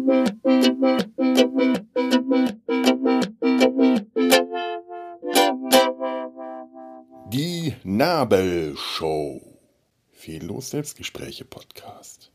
Die Nabelshow. Fehllos Selbstgespräche-Podcast.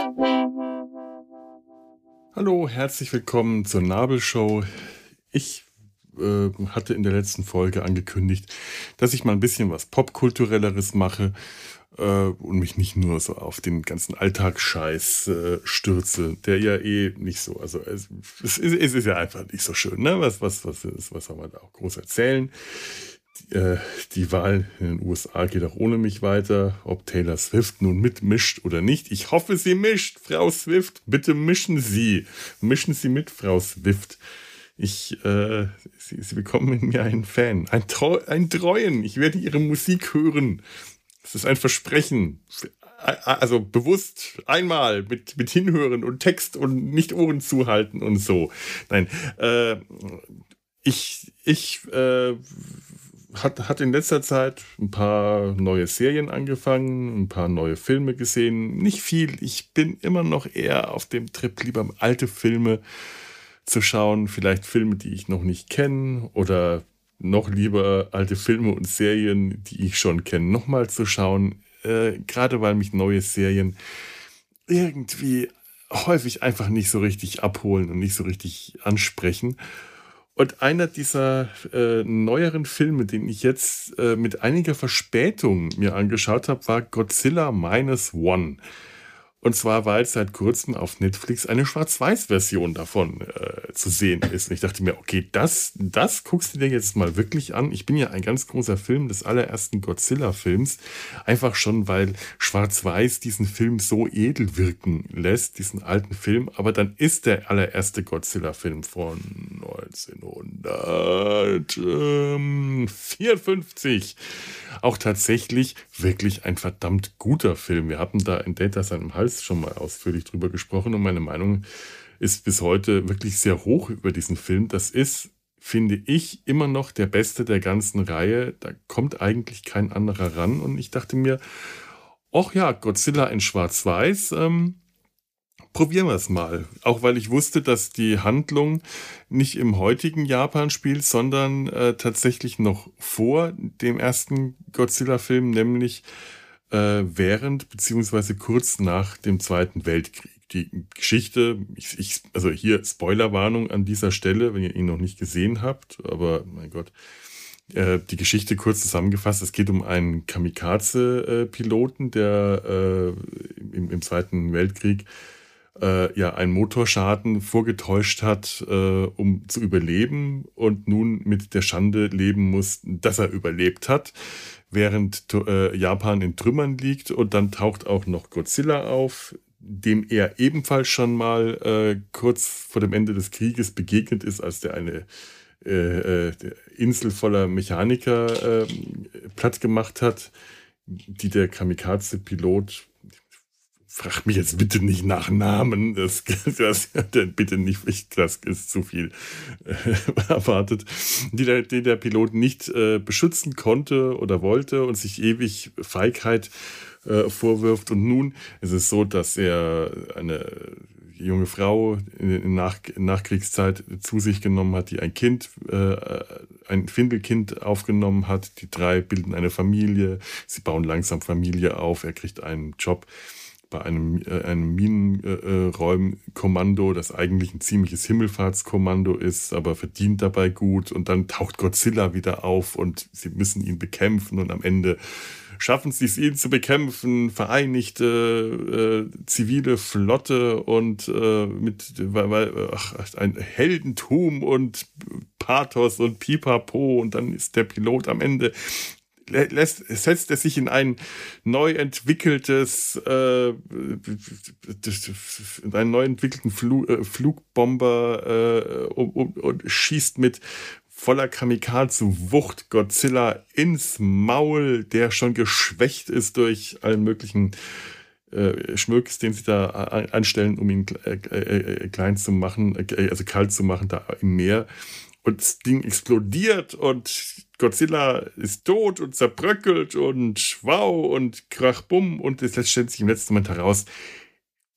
Hallo, herzlich willkommen zur Nabelshow. Ich hatte in der letzten Folge angekündigt, dass ich mal ein bisschen was Popkulturelleres mache und mich nicht nur so auf den ganzen Alltagsscheiß stürze, der ja nicht so, also es ist ja einfach nicht so schön, ne? Was soll man da auch groß erzählen? Die Wahl in den USA geht auch ohne mich weiter. Ob Taylor Swift nun mitmischt oder nicht. Ich hoffe, sie mischt, Frau Swift. Bitte mischen Sie. Mischen Sie mit, Frau Swift. Sie bekommen in mir einen Fan. Einen Treuen. Ich werde Ihre Musik hören. Das ist ein Versprechen. Also bewusst einmal mit hinhören und Text und nicht Ohren zuhalten und so. Nein, hat in letzter Zeit ein paar neue Serien angefangen, ein paar neue Filme gesehen. Nicht viel. Ich bin immer noch eher auf dem Trip, lieber alte Filme zu schauen. Vielleicht Filme, die ich noch nicht kenne. Oder noch lieber alte Filme und Serien, die ich schon kenne, nochmal zu schauen. Gerade weil mich neue Serien irgendwie häufig einfach nicht so richtig abholen und nicht so richtig ansprechen. Und einer dieser neueren Filme, den ich jetzt mit einiger Verspätung mir angeschaut habe, war Godzilla Minus One. Und zwar, weil seit kurzem auf Netflix eine Schwarz-Weiß-Version davon zu sehen ist. Und ich dachte mir, okay, das guckst du dir jetzt mal wirklich an. Ich bin ja ein ganz großer Film des allerersten Godzilla-Films. Einfach schon, weil Schwarz-Weiß diesen Film so edel wirken lässt, diesen alten Film. Aber dann ist der allererste Godzilla-Film von 1954 auch tatsächlich wirklich ein verdammt guter Film. Wir hatten da in Data seinem Hals schon mal ausführlich drüber gesprochen und meine Meinung ist bis heute wirklich sehr hoch über diesen Film. Das ist, finde ich, immer noch der beste der ganzen Reihe. Da kommt eigentlich kein anderer ran und ich dachte mir, ach ja, Godzilla in Schwarz-Weiß, probieren wir es mal. Auch weil ich wusste, dass die Handlung nicht im heutigen Japan spielt, sondern tatsächlich noch vor dem ersten Godzilla-Film, nämlich während bzw. kurz nach dem Zweiten Weltkrieg. Die Geschichte, also hier Spoilerwarnung an dieser Stelle, wenn ihr ihn noch nicht gesehen habt, aber mein Gott, die Geschichte kurz zusammengefasst, es geht um einen Kamikaze-Piloten, der im Zweiten Weltkrieg einen Motorschaden vorgetäuscht hat, um zu überleben und nun mit der Schande leben muss, dass er überlebt hat, während Japan in Trümmern liegt. Und dann taucht auch noch Godzilla auf, dem er ebenfalls schon mal kurz vor dem Ende des Krieges begegnet ist, als der eine Insel voller Mechaniker platt gemacht hat, die der Kamikaze-Pilot, fragt mich jetzt bitte nicht nach Namen, das bitte nicht, das ist zu viel erwartet, die der Pilot nicht beschützen konnte oder wollte und sich ewig Feigheit vorwirft. Und nun ist es so, dass er eine junge Frau in Nachkriegszeit zu sich genommen hat, die ein Findelkind aufgenommen hat. Die drei bilden eine Familie, sie bauen langsam Familie auf, er kriegt einen Job bei einem Minenräumkommando, das eigentlich ein ziemliches Himmelfahrtskommando ist, aber verdient dabei gut. Und dann taucht Godzilla wieder auf und sie müssen ihn bekämpfen und am Ende schaffen sie es, ihn zu bekämpfen. Vereinigte zivile Flotte und ein Heldentum und Pathos und Pipapo und dann ist der Pilot am Ende setzt er sich in ein neu entwickeltes, einen neu entwickelten Flugbomber und schießt mit voller Kamikaze-Wucht Godzilla ins Maul, der schon geschwächt ist durch allen möglichen Schmökes, den sie da anstellen, um ihn klein zu machen, also kalt zu machen, da im Meer. Und das Ding explodiert und Godzilla ist tot und zerbröckelt und wow und krachbumm. Und es stellt sich im letzten Moment heraus,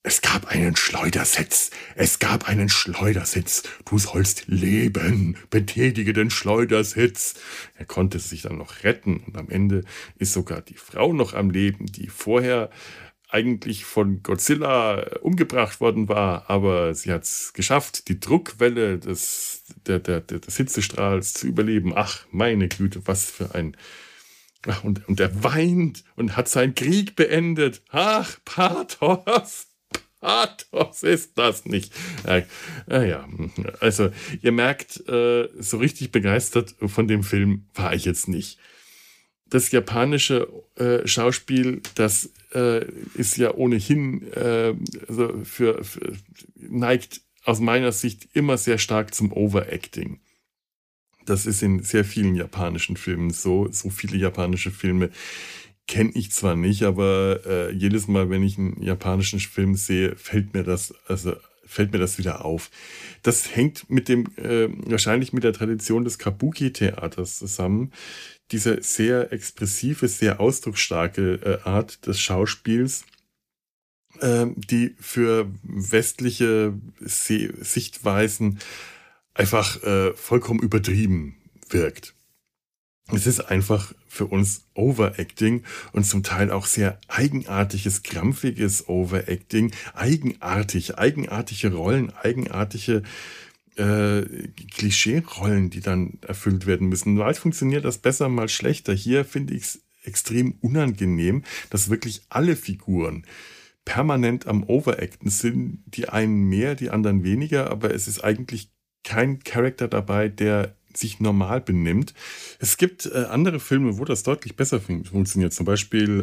Es gab einen Schleudersitz. Es gab einen Schleudersitz. Du sollst leben. Betätige den Schleudersitz. Er konnte sich dann noch retten und am Ende ist sogar die Frau noch am Leben, die vorher eigentlich von Godzilla umgebracht worden war, aber sie hat es geschafft, die Druckwelle des Hitzestrahls zu überleben. Ach, meine Güte, was für ein... Ach, und er weint und hat seinen Krieg beendet. Ach, Pathos. Pathos ist das nicht. Ja, also ihr merkt, so richtig begeistert von dem Film war ich jetzt nicht. Das japanische Schauspiel, das ist ja ohnehin also neigt aus meiner Sicht immer sehr stark zum Overacting. Das ist in sehr vielen japanischen Filmen so. So viele japanische Filme kenne ich zwar nicht, aber jedes Mal, wenn ich einen japanischen Film sehe, fällt mir das wieder auf. Das hängt mit dem wahrscheinlich mit der Tradition des Kabuki-Theaters zusammen. Diese sehr expressive, sehr ausdrucksstarke Art des Schauspiels, die für westliche Sichtweisen einfach vollkommen übertrieben wirkt. Es ist einfach für uns Overacting und zum Teil auch sehr eigenartiges, krampfiges Overacting. Eigenartige Rollen, eigenartige Klischee-Rollen, die dann erfüllt werden müssen. Mal funktioniert das besser, mal schlechter. Hier finde ich es extrem unangenehm, dass wirklich alle Figuren permanent am Overacten sind. Die einen mehr, die anderen weniger, aber es ist eigentlich kein Charakter dabei, der sich normal benimmt. Es gibt andere Filme, wo das deutlich besser funktioniert. Zum Beispiel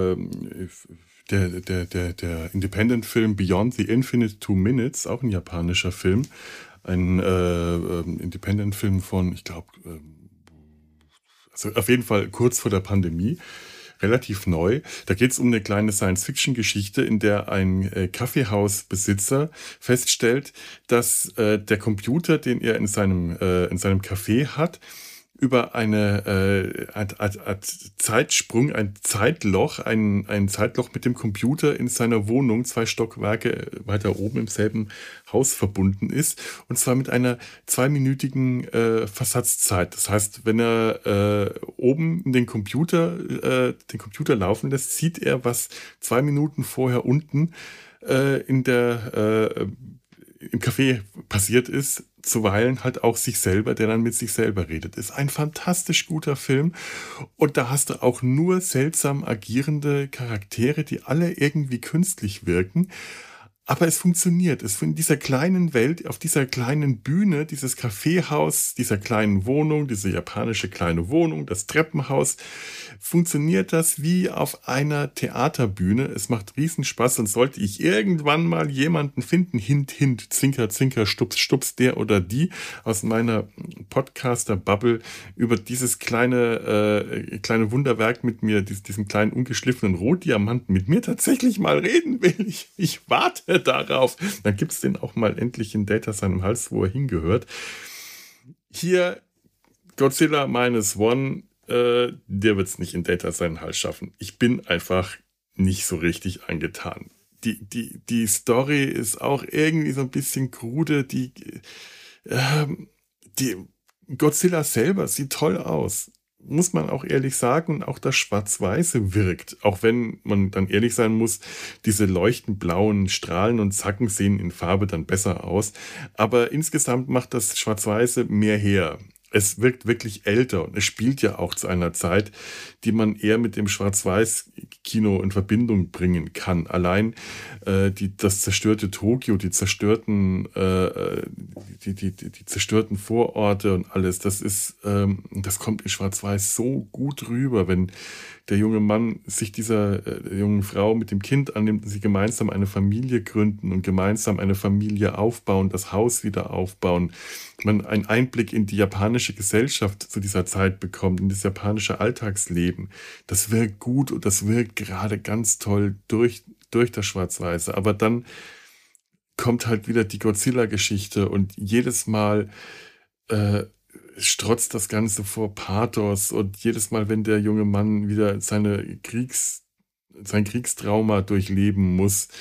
der Independent-Film Beyond the Infinite Two Minutes, auch ein japanischer Film. Ein Independent-Film von, ich glaube, also auf jeden Fall kurz vor der Pandemie. Relativ neu. Da geht es um eine kleine Science-Fiction-Geschichte, in der ein Kaffeehausbesitzer feststellt, dass der Computer, den er in seinem Café hat, über eine Zeitsprung, ein Zeitloch mit dem Computer in seiner Wohnung 2 Stockwerke weiter oben im selben Haus verbunden ist. Und zwar mit einer 2-minütigen Versatzzeit. Das heißt, wenn er oben den Computer laufen lässt, sieht er, was 2 Minuten vorher unten im Café passiert ist, zuweilen halt auch sich selber, der dann mit sich selber redet. Ist ein fantastisch guter Film und da hast du auch nur seltsam agierende Charaktere, die alle irgendwie künstlich wirken. Aber es funktioniert. In dieser kleinen Welt, auf dieser kleinen Bühne, dieses Kaffeehaus, dieser kleinen Wohnung, diese japanische kleine Wohnung, das Treppenhaus, funktioniert das wie auf einer Theaterbühne. Es macht Riesenspaß und sollte ich irgendwann mal jemanden finden, Hint, Hint, Zinker, Zinker, Stups, Stups, der oder die aus meiner Podcaster-Bubble über dieses kleine Wunderwerk mit mir, diesen kleinen ungeschliffenen Rotdiamanten mit mir tatsächlich mal reden will. Ich warte darauf. Dann gibt es den auch mal endlich in Data seinem Hals, wo er hingehört. Hier Godzilla Minus One, der wird es nicht in Data seinen Hals schaffen. Ich bin einfach nicht so richtig angetan. Die Story ist auch irgendwie so ein bisschen krude. Die Godzilla selber sieht toll aus. Muss man auch ehrlich sagen, und auch das Schwarz-Weiße wirkt. Auch wenn man dann ehrlich sein muss, diese leuchtend blauen Strahlen und Zacken sehen in Farbe dann besser aus. Aber insgesamt macht das Schwarz-Weiße mehr her. Es wirkt wirklich älter und es spielt ja auch zu einer Zeit, die man eher mit dem Schwarz-Weiß-Kino in Verbindung bringen kann. Allein das zerstörte Tokio, die zerstörten Vororte und alles, das kommt in Schwarz-Weiß so gut rüber, wenn der junge Mann sich dieser jungen Frau mit dem Kind annimmt und sie gemeinsam eine Familie gründen und gemeinsam eine Familie aufbauen, das Haus wieder aufbauen. Man einen Einblick in die japanische Gesellschaft zu dieser Zeit bekommt, in das japanische Alltagsleben. Das wirkt gut und das wirkt gerade ganz toll durch das Schwarz-Weiße. Aber dann kommt halt wieder die Godzilla-Geschichte und jedes Mal strotzt das Ganze vor Pathos und jedes Mal, wenn der junge Mann wieder sein Kriegstrauma durchleben muss,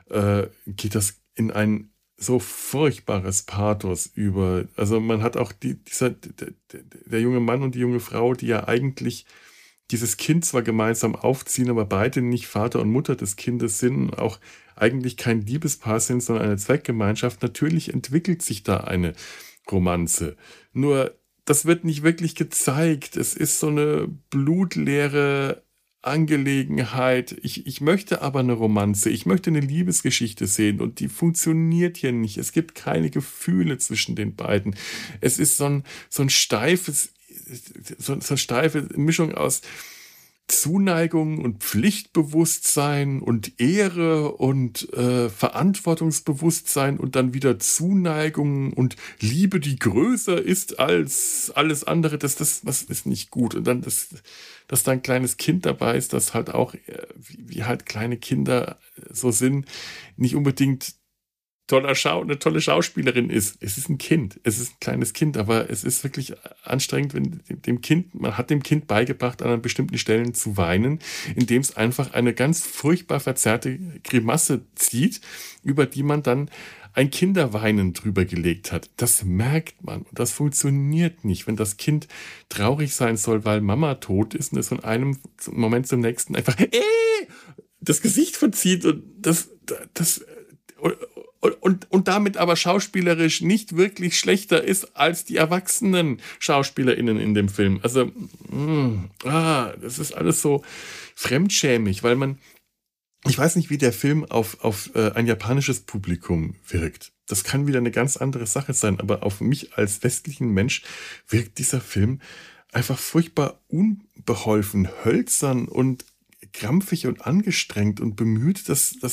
geht das in ein so furchtbares Pathos über. Also man hat auch der junge Mann und die junge Frau, die ja eigentlich dieses Kind zwar gemeinsam aufziehen, aber beide nicht Vater und Mutter des Kindes sind, auch eigentlich kein Liebespaar sind, sondern eine Zweckgemeinschaft. Natürlich entwickelt sich da eine Romanze. Nur, das wird nicht wirklich gezeigt. Es ist so eine blutleere Angelegenheit. Ich möchte aber eine Romanze. Ich möchte eine Liebesgeschichte sehen und die funktioniert hier nicht. Es gibt keine Gefühle zwischen den beiden. Es ist so ein steifes, so eine steife Mischung aus Zuneigung und Pflichtbewusstsein und Ehre und Verantwortungsbewusstsein und dann wieder Zuneigung und Liebe, die größer ist als alles andere. Was ist nicht gut. Und dann, dass da ein kleines Kind dabei ist, das halt auch, wie halt kleine Kinder so sind, nicht unbedingt eine tolle Schauspielerin ist. Es ist ein Kind, es ist ein kleines Kind, aber es ist wirklich anstrengend, wenn man hat dem Kind beigebracht, an bestimmten Stellen zu weinen, indem es einfach eine ganz furchtbar verzerrte Grimasse zieht, über die man dann ein Kinderweinen drüber gelegt hat. Das merkt man und das funktioniert nicht, wenn das Kind traurig sein soll, weil Mama tot ist und es von einem Moment zum nächsten einfach das Gesicht verzieht und das und damit aber schauspielerisch nicht wirklich schlechter ist als die erwachsenen SchauspielerInnen in dem Film. Also, das ist alles so fremdschämig, weil ich weiß nicht, wie der Film auf ein japanisches Publikum wirkt. Das kann wieder eine ganz andere Sache sein, aber auf mich als westlichen Mensch wirkt dieser Film einfach furchtbar unbeholfen, hölzern und krampfig und angestrengt und bemüht,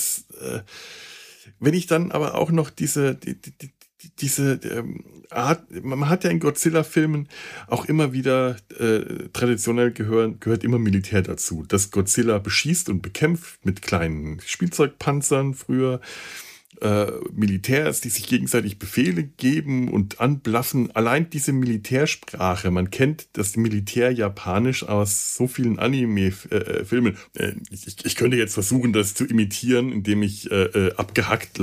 wenn ich dann aber auch noch diese Art, man hat ja in Godzilla-Filmen auch immer wieder, traditionell gehört immer Militär dazu, dass Godzilla beschießt und bekämpft mit kleinen Spielzeugpanzern früher, Militärs, die sich gegenseitig Befehle geben und anblaffen. Allein diese Militärsprache, man kennt das Militär japanisch aus so vielen Anime-Filmen. Ich könnte jetzt versuchen, das zu imitieren, indem ich abgehackte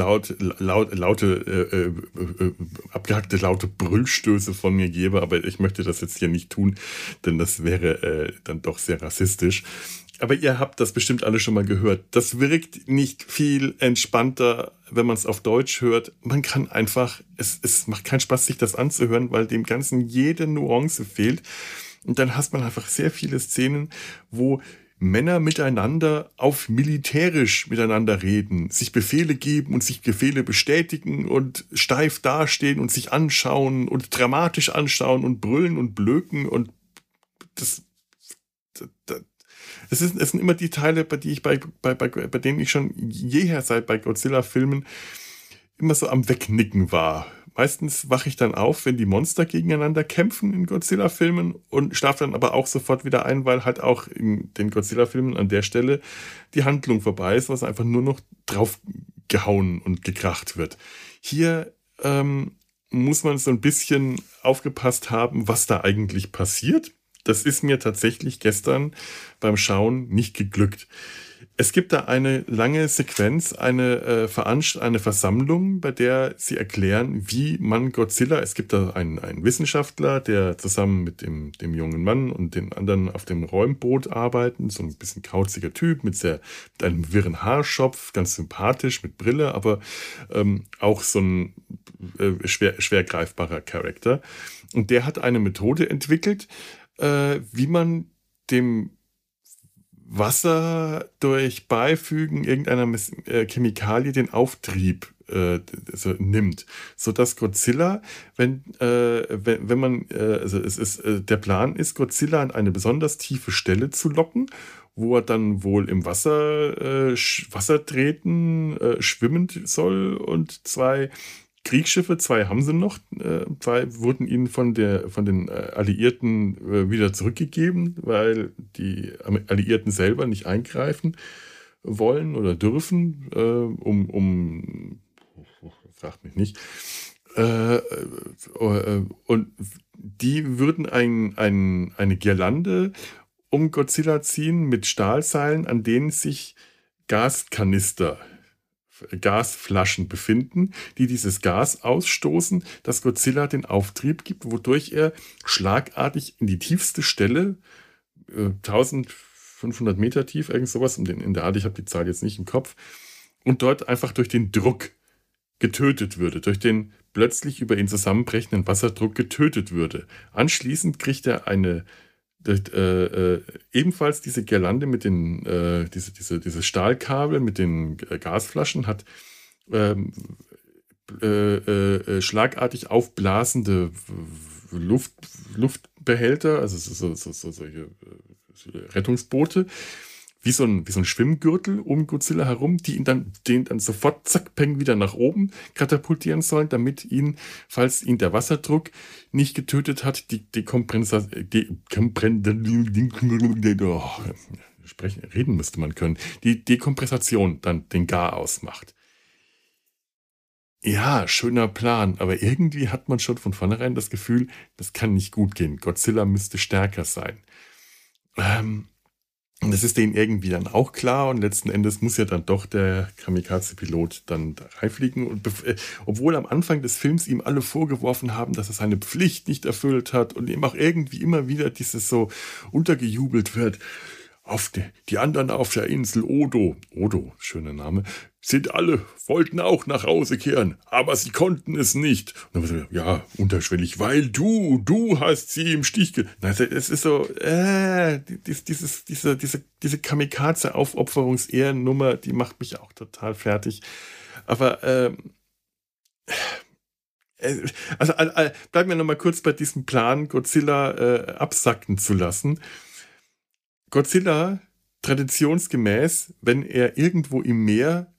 laute Brüllstöße von mir gebe, aber ich möchte das jetzt hier nicht tun, denn das wäre dann doch sehr rassistisch. Aber ihr habt das bestimmt alle schon mal gehört. Das wirkt nicht viel entspannter, wenn man es auf Deutsch hört. Man kann einfach, es macht keinen Spaß, sich das anzuhören, weil dem Ganzen jede Nuance fehlt. Und dann hast man einfach sehr viele Szenen, wo Männer miteinander auf militärisch miteinander reden, sich Befehle geben und sich Befehle bestätigen und steif dastehen und sich anschauen und dramatisch anschauen und brüllen und blöken und es sind immer die Teile, bei denen ich schon jeher seit bei Godzilla-Filmen immer so am Wegnicken war. Meistens wache ich dann auf, wenn die Monster gegeneinander kämpfen in Godzilla-Filmen und schlafe dann aber auch sofort wieder ein, weil halt auch in den Godzilla-Filmen an der Stelle die Handlung vorbei ist, was einfach nur noch drauf gehauen und gekracht wird. Hier muss man so ein bisschen aufgepasst haben, was da eigentlich passiert. Das ist mir tatsächlich gestern beim Schauen nicht geglückt. Es gibt da eine lange Sequenz, eine Versammlung, bei der sie erklären, wie man Godzilla, es gibt da einen Wissenschaftler, der zusammen mit dem jungen Mann und den anderen auf dem Räumboot arbeiten, so ein bisschen kauziger Typ mit einem wirren Haarschopf, ganz sympathisch mit Brille, aber auch so ein schwer greifbarer Charakter. Und der hat eine Methode entwickelt, wie man dem Wasser durch Beifügen irgendeiner Chemikalie den Auftrieb nimmt, sodass Godzilla, wenn man, der Plan ist, Godzilla an eine besonders tiefe Stelle zu locken, wo er dann wohl im Wasser treten, schwimmen soll und zwei Kriegsschiffe, zwei haben sie noch, zwei wurden ihnen von den Alliierten wieder zurückgegeben, weil die Alliierten selber nicht eingreifen wollen oder dürfen, fragt mich nicht. Und die würden eine Girlande um Godzilla ziehen mit Stahlseilen, an denen sich Gaskanister Gasflaschen befinden, die dieses Gas ausstoßen, das Godzilla den Auftrieb gibt, wodurch er schlagartig in die tiefste Stelle, 1500 Meter tief, irgend sowas in der Art, ich habe die Zahl jetzt nicht im Kopf, und dort einfach durch den Druck getötet würde, durch den plötzlich über ihn zusammenbrechenden Wasserdruck getötet würde. Anschließend kriegt er ebenfalls diese Girlande mit den diese Stahlkabel mit den Gasflaschen, hat schlagartig aufblasende Luftbehälter, also solche Rettungsboote, wie so ein Schwimmgürtel um Godzilla herum, den dann sofort, zack, peng, wieder nach oben katapultieren sollen, damit ihn, falls ihn der Wasserdruck nicht getötet hat, reden müsste man können, die Dekompression dann den Garaus macht. Ja, schöner Plan, aber irgendwie hat man schon von vornherein das Gefühl, das kann nicht gut gehen. Godzilla müsste stärker sein. Und das ist denen irgendwie dann auch klar, und letzten Endes muss ja dann doch der Kamikaze-Pilot dann da reinfliegen. Und obwohl am Anfang des Films ihm alle vorgeworfen haben, dass er seine Pflicht nicht erfüllt hat und ihm auch irgendwie immer wieder dieses so untergejubelt wird. Die anderen auf der Insel Odo, schöner Name, wollten auch nach Hause kehren, aber sie konnten es nicht. Und dann ja, unterschwellig, weil du hast sie im Stich gelassen. Es ist so, diese Kamikaze-Aufopferungs-Ehrennummer, die macht mich auch total fertig. Aber, bleiben wir nochmal kurz bei diesem Plan, Godzilla absacken zu lassen. Godzilla, traditionsgemäß, wenn er irgendwo im Meer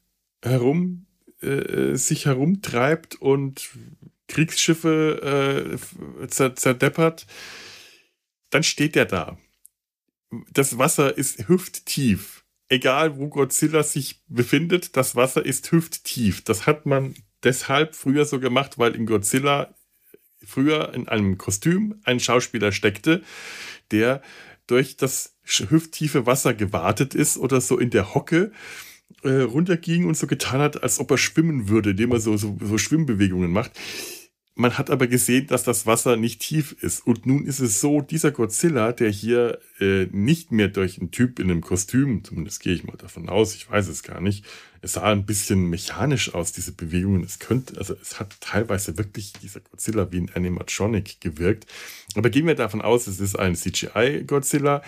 sich herumtreibt und Kriegsschiffe zerdeppert, dann steht er da. Das Wasser ist hüfttief. Egal, wo Godzilla sich befindet, das Wasser ist hüfttief. Das hat man deshalb früher so gemacht, weil in Godzilla früher in einem Kostüm ein Schauspieler steckte, der durch das hüfttiefe Wasser gewartet ist oder so in der Hocke runterging und so getan hat, als ob er schwimmen würde, indem er so Schwimmbewegungen macht. Man hat aber gesehen, dass das Wasser nicht tief ist. Und nun ist es so, dieser Godzilla, der hier nicht mehr durch einen Typ in einem Kostüm, zumindest gehe ich mal davon aus, ich weiß es gar nicht, es sah ein bisschen mechanisch aus, diese Bewegungen. Es hat teilweise wirklich dieser Godzilla wie ein Animatronic gewirkt. Aber gehen wir davon aus, es ist ein CGI-Godzilla.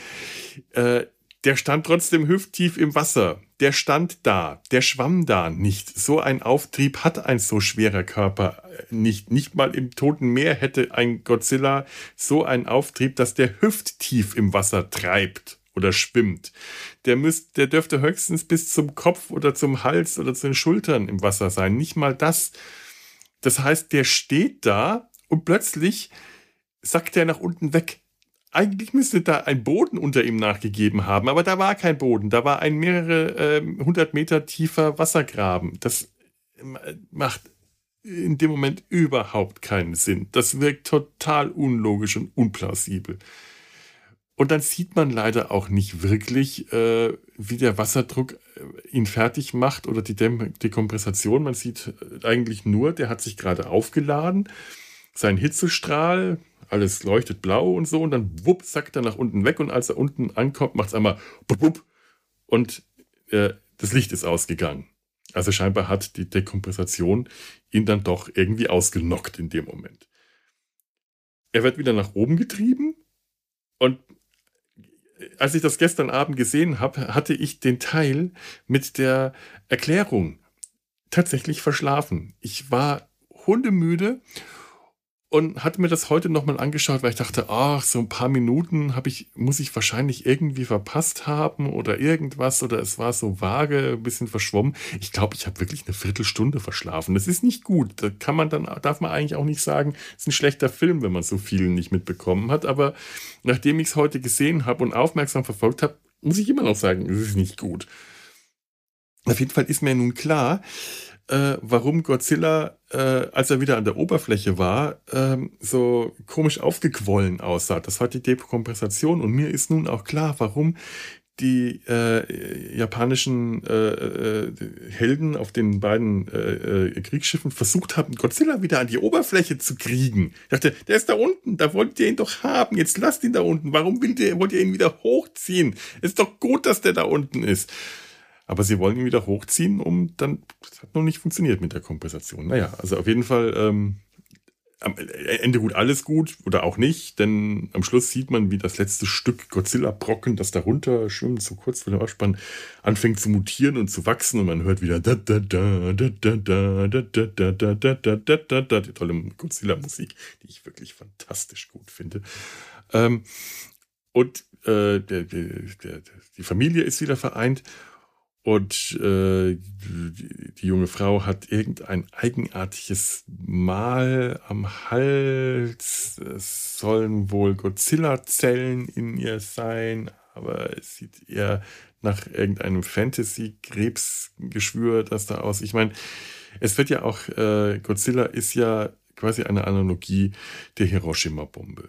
Der stand trotzdem hüfttief im Wasser. Der stand da. Der schwamm da nicht. So ein Auftrieb hat ein so schwerer Körper nicht. Nicht mal im Toten Meer hätte ein Godzilla so einen Auftrieb, dass der hüfttief im Wasser treibt oder schwimmt. Der dürfte höchstens bis zum Kopf oder zum Hals oder zu den Schultern im Wasser sein. Nicht mal das. Das heißt, der steht da und plötzlich sackt er nach unten weg. Eigentlich müsste da ein Boden unter ihm nachgegeben haben, aber da war kein Boden. Da war ein mehrere 100 Meter tiefer Wassergraben. Das macht in dem Moment überhaupt keinen Sinn. Das wirkt total unlogisch und unplausibel. Und dann sieht man leider auch nicht wirklich, wie der Wasserdruck ihn fertig macht oder die Dekompression. Man sieht eigentlich nur, der hat sich gerade aufgeladen, sein Hitzestrahl, alles leuchtet blau und so, und dann wupp, sackt er nach unten weg, und als er unten ankommt, macht es einmal wupp, wupp, und das Licht ist ausgegangen. Also scheinbar hat die Dekompression ihn dann doch irgendwie ausgenockt in dem Moment. Er wird wieder nach oben getrieben, und als ich das gestern Abend gesehen habe, hatte ich den Teil mit der Erklärung tatsächlich verschlafen. Ich war hundemüde und hatte mir das heute nochmal angeschaut, weil ich dachte, so ein paar Minuten muss ich wahrscheinlich irgendwie verpasst haben oder irgendwas, oder es war so vage, ein bisschen verschwommen. Ich glaube, ich habe wirklich eine Viertelstunde verschlafen. Das ist nicht gut. Darf man eigentlich auch nicht sagen, es ist ein schlechter Film, wenn man so viel nicht mitbekommen hat. Aber nachdem ich es heute gesehen habe und aufmerksam verfolgt habe, muss ich immer noch sagen, es ist nicht gut. Auf jeden Fall ist mir nun klar, warum Godzilla, als er wieder an der Oberfläche war, so komisch aufgequollen aussah. Das war die Dekompensation. Und mir ist nun auch klar, warum die japanischen Helden auf den beiden Kriegsschiffen versucht haben, Godzilla wieder an die Oberfläche zu kriegen. Ich dachte, der ist da unten, da wollt ihr ihn doch haben, jetzt lasst ihn da unten. Warum wollt ihr ihn wieder hochziehen? Ist doch gut, dass der da unten ist. Aber sie wollen ihn wieder hochziehen, das hat noch nicht funktioniert mit der Kompensation. Naja, also auf jeden Fall am Ende gut, alles gut oder auch nicht, denn am Schluss sieht man, wie das letzte Stück Godzilla-Brocken, das da runter schwimmt, so kurz vor dem Abspann, anfängt zu mutieren und zu wachsen und man hört wieder da da da da da da da da da da da da da da da, die tolle Godzilla-Musik, die ich wirklich fantastisch gut finde. Und die Familie ist wieder vereint. Und die junge Frau hat irgendein eigenartiges Mal am Hals. Es sollen wohl Godzilla-Zellen in ihr sein, aber es sieht eher nach irgendeinem Fantasy-Krebsgeschwür, das da aus. Ich meine, es wird ja auch, Godzilla ist ja quasi eine Analogie der Hiroshima-Bombe.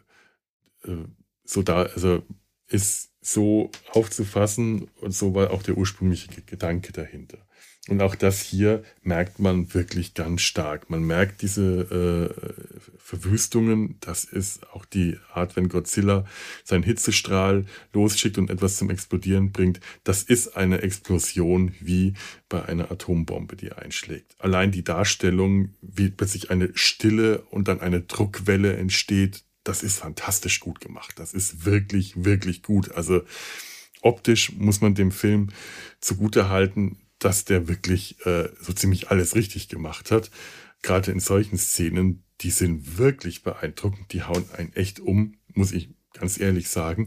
Also ist so aufzufassen und so war auch der ursprüngliche Gedanke dahinter. Und auch das hier merkt man wirklich ganz stark. Man merkt diese Verwüstungen. Das ist auch die Art, wenn Godzilla seinen Hitzestrahl losschickt und etwas zum Explodieren bringt. Das ist eine Explosion wie bei einer Atombombe, die einschlägt. Allein die Darstellung, wie plötzlich eine Stille und dann eine Druckwelle entsteht, das ist fantastisch gut gemacht. Das ist wirklich, wirklich gut. Also optisch muss man dem Film zugutehalten, dass der wirklich so ziemlich alles richtig gemacht hat. Gerade in solchen Szenen, die sind wirklich beeindruckend. Die hauen einen echt um, muss ich ganz ehrlich sagen.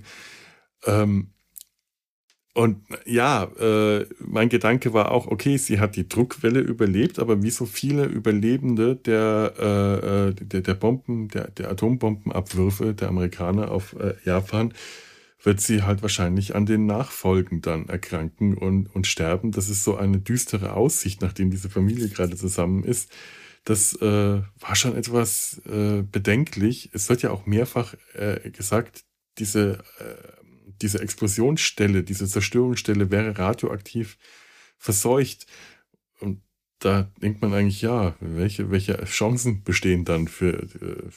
Und ja, mein Gedanke war auch, okay, sie hat die Druckwelle überlebt, aber wie so viele Überlebende der Atombombenabwürfe der Amerikaner auf Japan, wird sie halt wahrscheinlich an den Nachfolgen dann erkranken und sterben. Das ist so eine düstere Aussicht, nachdem diese Familie gerade zusammen ist. Das war schon etwas bedenklich. Es wird ja auch mehrfach gesagt, diese Explosionsstelle, diese Zerstörungsstelle wäre radioaktiv verseucht. Und da denkt man eigentlich, ja, welche Chancen bestehen dann für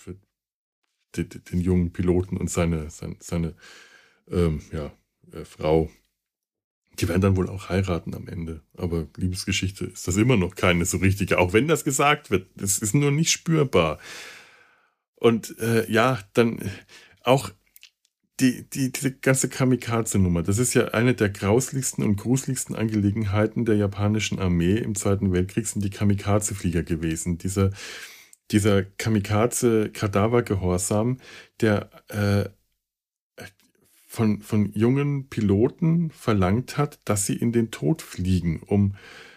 den jungen Piloten und seine Frau. Die werden dann wohl auch heiraten am Ende. Aber Liebesgeschichte ist das immer noch keine so richtige, auch wenn das gesagt wird. Es ist nur nicht spürbar. Und dann auch diese ganze Kamikaze-Nummer, das ist ja eine der grauslichsten und gruseligsten Angelegenheiten der japanischen Armee im Zweiten Weltkrieg, sind die Kamikaze-Flieger gewesen. Dieser Kamikaze-Kadavergehorsam, der von jungen Piloten verlangt hat, dass sie in den Tod fliegen, um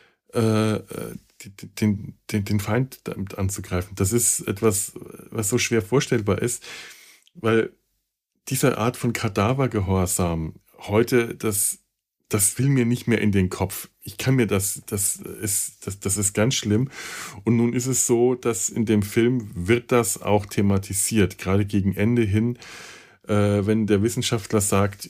den Feind damit anzugreifen. Das ist etwas, was so schwer vorstellbar ist, weil diese Art von Kadavergehorsam heute, das will mir nicht mehr in den Kopf. Ich kann mir das ist ganz schlimm. Und nun ist es so, dass in dem Film wird das auch thematisiert, gerade gegen Ende hin, wenn der Wissenschaftler sagt,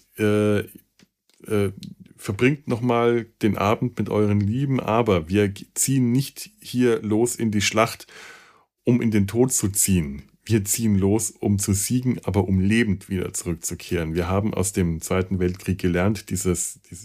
verbringt nochmal den Abend mit euren Lieben, aber wir ziehen nicht hier los in die Schlacht, um in den Tod zu ziehen. Wir ziehen los, um zu siegen, aber um lebend wieder zurückzukehren. Wir haben aus dem Zweiten Weltkrieg gelernt, diese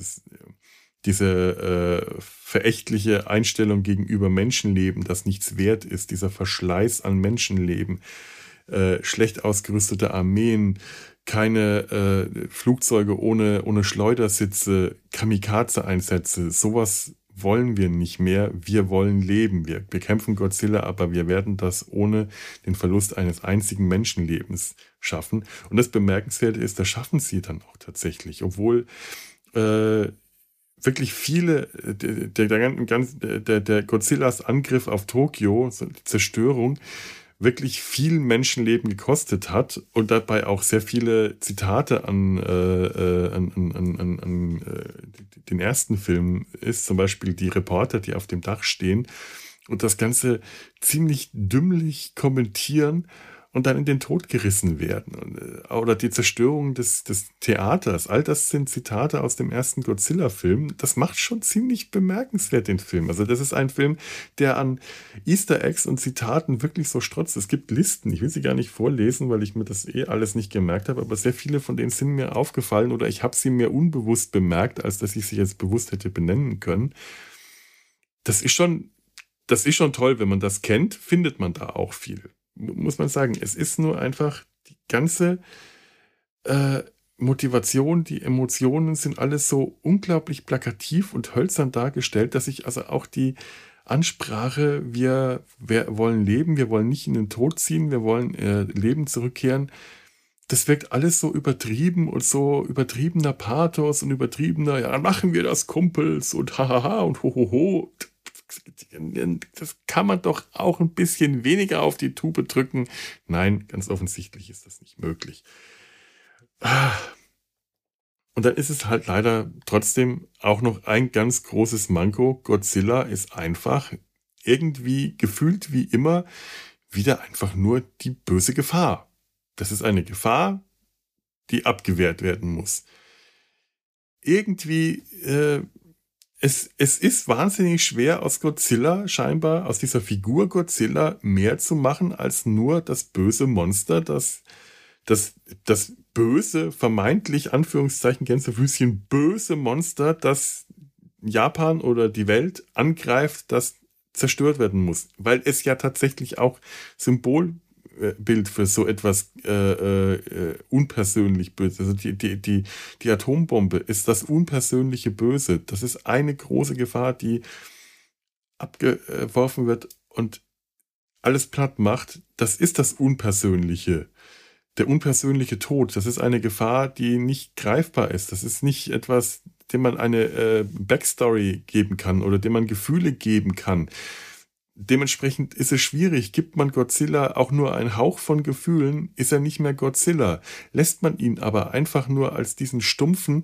verächtliche Einstellung gegenüber Menschenleben, das nichts wert ist, dieser Verschleiß an Menschenleben, schlecht ausgerüstete Armeen, keine Flugzeuge ohne Schleudersitze, Kamikaze-Einsätze, sowas wollen wir nicht mehr. Wir wollen leben. Wir bekämpfen Godzilla, aber wir werden das ohne den Verlust eines einzigen Menschenlebens schaffen. Und das Bemerkenswerte ist, das schaffen sie dann auch tatsächlich, obwohl wirklich viele, der Godzillas Angriff auf Tokio, die Zerstörung, wirklich viel Menschenleben gekostet hat und dabei auch sehr viele Zitate an den ersten Film ist, zum Beispiel die Reporter, die auf dem Dach stehen und das Ganze ziemlich dümmlich kommentieren und dann in den Tod gerissen werden. Oder die Zerstörung des Theaters. All das sind Zitate aus dem ersten Godzilla-Film. Das macht schon ziemlich bemerkenswert, den Film. Also das ist ein Film, der an Easter Eggs und Zitaten wirklich so strotzt. Es gibt Listen, ich will sie gar nicht vorlesen, weil ich mir das alles nicht gemerkt habe, aber sehr viele von denen sind mir aufgefallen oder ich habe sie mir unbewusst bemerkt, als dass ich sie jetzt bewusst hätte benennen können. Das ist schon toll, wenn man das kennt, findet man da auch viel. Muss man sagen, es ist nur einfach die ganze Motivation, die Emotionen sind alles so unglaublich plakativ und hölzern dargestellt, dass ich also auch die Ansprache, wir wollen leben, wir wollen nicht in den Tod ziehen, wir wollen Leben zurückkehren, das wirkt alles so übertrieben und so übertriebener Pathos und übertriebener, ja, machen wir das, Kumpels und hahaha und hohoho. Das kann man doch auch ein bisschen weniger auf die Tube drücken. Nein, ganz offensichtlich ist das nicht möglich. Und dann ist es halt leider trotzdem auch noch ein ganz großes Manko. Godzilla ist einfach irgendwie gefühlt wie immer wieder einfach nur die böse Gefahr. Das ist eine Gefahr, die abgewehrt werden muss. Irgendwie es ist wahnsinnig schwer, aus Godzilla scheinbar, aus dieser Figur Godzilla, mehr zu machen, als nur das böse Monster, das böse, vermeintlich, Anführungszeichen, Gänsefüßchen, böse Monster, das Japan oder die Welt angreift, das zerstört werden muss. Weil es ja tatsächlich auch Symbolbild für so etwas unpersönlich Böse. Also die Atombombe ist das unpersönliche Böse. Das ist eine große Gefahr, die abgeworfen wird und alles platt macht. Das ist das Unpersönliche. Der unpersönliche Tod, das ist eine Gefahr, die nicht greifbar ist. Das ist nicht etwas, dem man eine Backstory geben kann oder dem man Gefühle geben kann. Dementsprechend ist es schwierig. Gibt man Godzilla auch nur einen Hauch von Gefühlen, ist er nicht mehr Godzilla. Lässt man ihn aber einfach nur als diesen stumpfen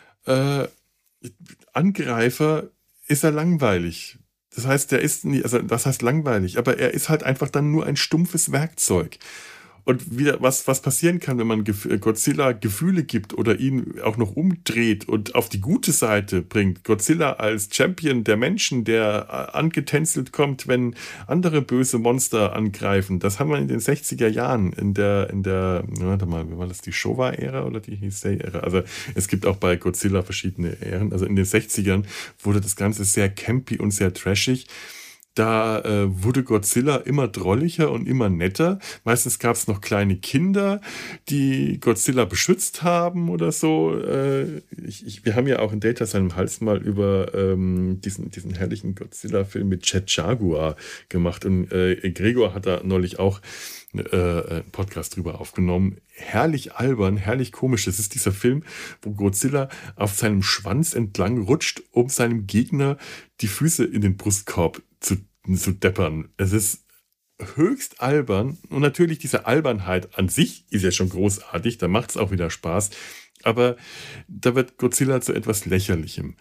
Angreifer, ist er langweilig. Das heißt, der ist nicht, also was heißt langweilig? Aber er ist halt einfach dann nur ein stumpfes Werkzeug. Und wieder was passieren kann, wenn man Godzilla Gefühle gibt oder ihn auch noch umdreht und auf die gute Seite bringt. Godzilla als Champion der Menschen, der angetänzelt kommt, wenn andere böse Monster angreifen. Das haben wir in den 60er Jahren in der, warte mal, wie war das, die Showa-Ära oder die Heisei-Ära? Also es gibt auch bei Godzilla verschiedene Ähren. Also in den 60ern wurde das Ganze sehr campy und sehr trashig. Da wurde Godzilla immer drolliger und immer netter. Meistens gab es noch kleine Kinder, die Godzilla beschützt haben oder so. Wir haben ja auch in Data seinem Hals mal über diesen herrlichen Godzilla-Film mit Jet Jaguar gemacht. Und Gregor hat da neulich auch einen Podcast drüber aufgenommen. Herrlich albern, herrlich komisch. Das ist dieser Film, wo Godzilla auf seinem Schwanz entlang rutscht, um seinem Gegner die Füße in den Brustkorb zu deppern. Es ist höchst albern und natürlich diese Albernheit an sich ist ja schon großartig, da macht es auch wieder Spaß, aber da wird Godzilla zu etwas Lächerlichem.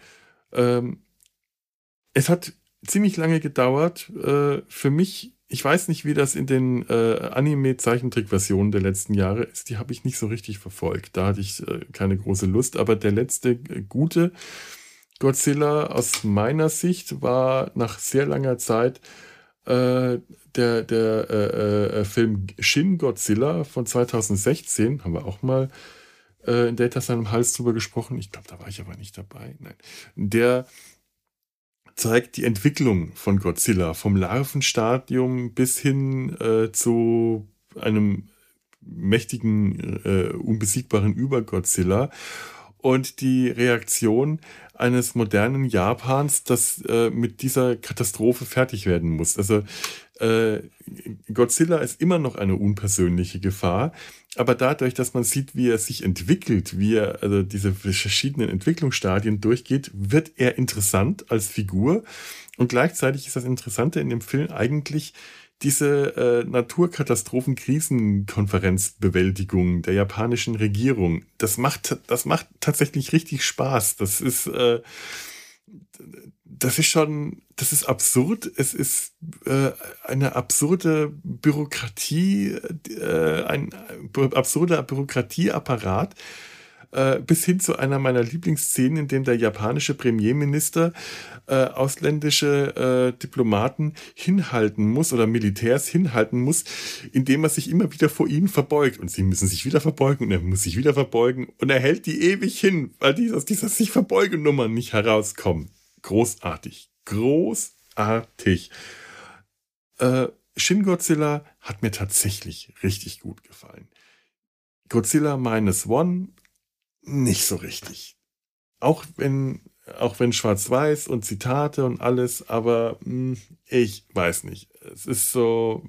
Es hat ziemlich lange gedauert. Für mich, ich weiß nicht, wie das in den Anime-Zeichentrick-Versionen der letzten Jahre ist, die habe ich nicht so richtig verfolgt. Da hatte ich keine große Lust, aber der letzte gute Godzilla aus meiner Sicht war nach sehr langer Zeit der Film Shin Godzilla von 2016. Haben wir auch mal in Data seinem Hals drüber gesprochen. Ich glaube, da war ich aber nicht dabei. Nein. Der zeigt die Entwicklung von Godzilla vom Larvenstadium bis hin zu einem mächtigen, unbesiegbaren Über-Godzilla. Und die Reaktion eines modernen Japans, das mit dieser Katastrophe fertig werden muss. Also Godzilla ist immer noch eine unpersönliche Gefahr, aber dadurch, dass man sieht, wie er sich entwickelt, wie er also diese verschiedenen Entwicklungsstadien durchgeht, wird er interessant als Figur. Und gleichzeitig ist das Interessante in dem Film eigentlich diese Naturkatastrophen-Krisenkonferenzbewältigung der japanischen Regierung. Das macht tatsächlich richtig Spaß. Das ist das ist absurd. Es ist eine absurde Bürokratie, ein absurder Bürokratieapparat, bis hin zu einer meiner Lieblingsszenen, in dem der japanische Premierminister ausländische Diplomaten hinhalten muss oder Militärs hinhalten muss, indem er sich immer wieder vor ihnen verbeugt. Und sie müssen sich wieder verbeugen und er muss sich wieder verbeugen und er hält die ewig hin, weil die aus dieser sich Verbeugenummer nicht herauskommen. Großartig. Großartig. Shin Godzilla hat mir tatsächlich richtig gut gefallen. Godzilla Minus One nicht so richtig. Auch wenn schwarz-weiß und Zitate und alles, aber ich weiß nicht. Es ist so.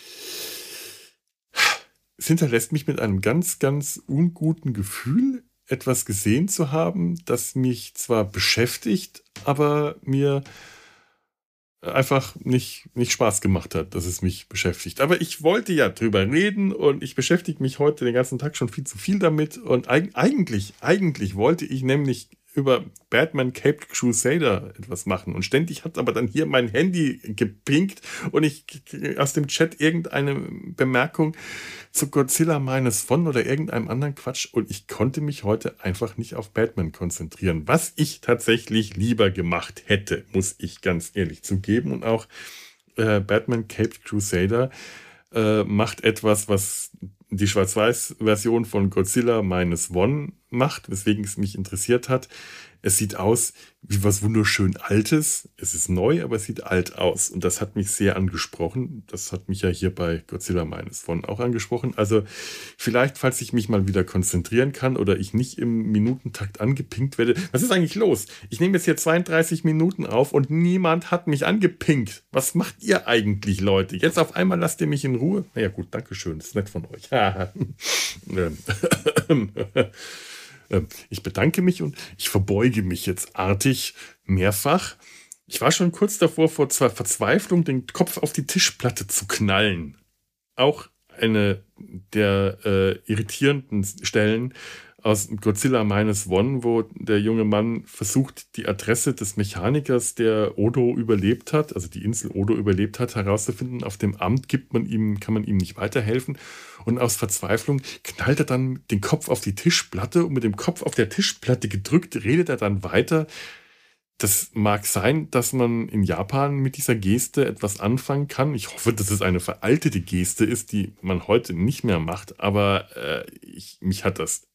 Es hinterlässt mich mit einem ganz, ganz unguten Gefühl, etwas gesehen zu haben, das mich zwar beschäftigt, aber mir einfach nicht Spaß gemacht hat, dass es mich beschäftigt. Aber ich wollte ja drüber reden und ich beschäftige mich heute den ganzen Tag schon viel zu viel damit. Und eigentlich wollte ich nämlich über Batman Caped Crusader etwas machen. Und ständig hat aber dann hier mein Handy gepinkt und ich aus dem Chat irgendeine Bemerkung zu Godzilla Minus One oder irgendeinem anderen Quatsch. Und ich konnte mich heute einfach nicht auf Batman konzentrieren. Was ich tatsächlich lieber gemacht hätte, muss ich ganz ehrlich zugeben. Und auch Batman Caped Crusader macht etwas, was die Schwarz-Weiß-Version von Godzilla Minus One macht, weswegen es mich interessiert hat. Es sieht aus wie was wunderschön Altes. Es ist neu, aber es sieht alt aus. Und das hat mich sehr angesprochen. Das hat mich ja hier bei Godzilla Minus One auch angesprochen. Also vielleicht, falls ich mich mal wieder konzentrieren kann oder ich nicht im Minutentakt angepinkt werde. Was ist eigentlich los? Ich nehme jetzt hier 32 Minuten auf und niemand hat mich angepinkt. Was macht ihr eigentlich, Leute? Jetzt auf einmal lasst ihr mich in Ruhe? Naja gut, dankeschön. Das ist nett von euch. Ich bedanke mich und ich verbeuge mich jetzt artig mehrfach. Ich war schon kurz davor, vor Verzweiflung den Kopf auf die Tischplatte zu knallen. Auch eine der irritierenden Stellen aus Godzilla Minus One, wo der junge Mann versucht, die Adresse des Mechanikers, der Odo überlebt hat, also die Insel Odo überlebt hat, herauszufinden. Auf dem Amt kann man ihm nicht weiterhelfen. Und aus Verzweiflung knallt er dann den Kopf auf die Tischplatte und mit dem Kopf auf der Tischplatte gedrückt redet er dann weiter. Das mag sein, dass man in Japan mit dieser Geste etwas anfangen kann. Ich hoffe, dass es eine veraltete Geste ist, die man heute nicht mehr macht. Aber mich hat das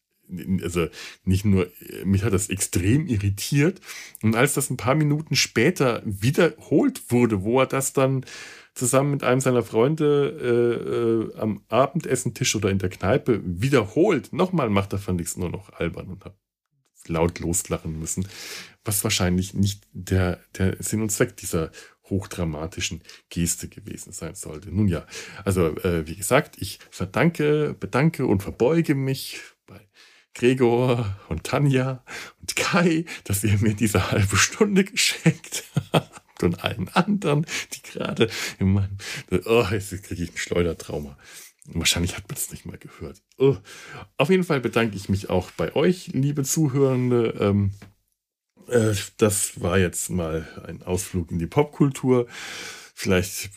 extrem irritiert. Und als das ein paar Minuten später wiederholt wurde, wo er das dann zusammen mit einem seiner Freunde am Abendessentisch oder in der Kneipe wiederholt, nochmal macht, fand ich es nur noch albern und habe laut loslachen müssen, was wahrscheinlich nicht der Sinn und Zweck dieser hochdramatischen Geste gewesen sein sollte. Nun ja, also wie gesagt, ich bedanke und verbeuge mich bei Gregor und Tanja und Kai, dass ihr mir diese halbe Stunde geschenkt habt und allen anderen, die gerade in meinem... jetzt kriege ich ein Schleudertrauma. Wahrscheinlich hat man es nicht mal gehört. Auf jeden Fall bedanke ich mich auch bei euch, liebe Zuhörende. Das war jetzt mal ein Ausflug in die Popkultur. Vielleicht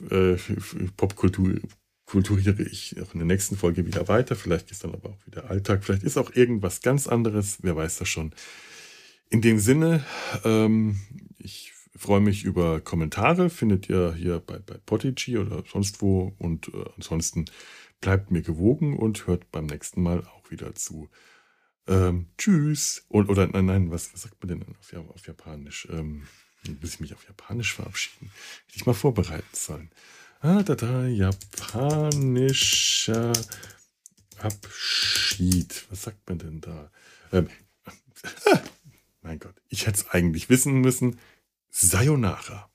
kulturiere ich auch in der nächsten Folge wieder weiter. Vielleicht ist dann aber auch wieder Alltag. Vielleicht ist auch irgendwas ganz anderes. Wer weiß das schon. In dem Sinne, ich freue mich über Kommentare. Findet ihr hier bei Podigy oder sonst wo. Und ansonsten bleibt mir gewogen und hört beim nächsten Mal auch wieder zu. Tschüss. Oder nein, was sagt man denn auf Japanisch? Muss ich mich auf Japanisch verabschieden? Hätte ich mal vorbereiten sollen. Japanischer Abschied. Was sagt man denn da? Mein Gott, ich hätte es eigentlich wissen müssen. Sayonara.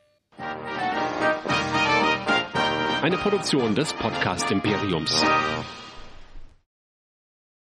Eine Produktion des Podcast Imperiums.